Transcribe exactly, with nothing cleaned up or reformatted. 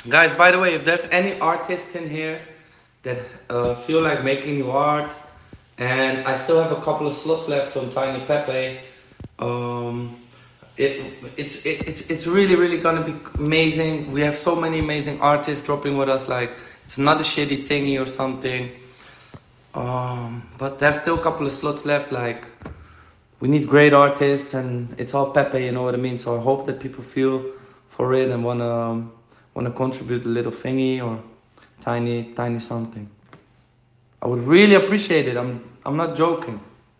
Guys, by the way, if there's any artists in here that uh, feel like making new art, and I still have a couple of slots left on Tiny Pepe, um, it it's it, it's it's really really gonna be amazing. We have so many amazing artists dropping with us. Like it's not a shitty thingy or something. Um, but there's still a couple of slots left. Like we need great artists, and it's all Pepe. You know what I mean. So I hope that people feel for it and wanna um, wanna contribute a little thingy or tiny tiny something. I would really appreciate it. I'm I'm not joking.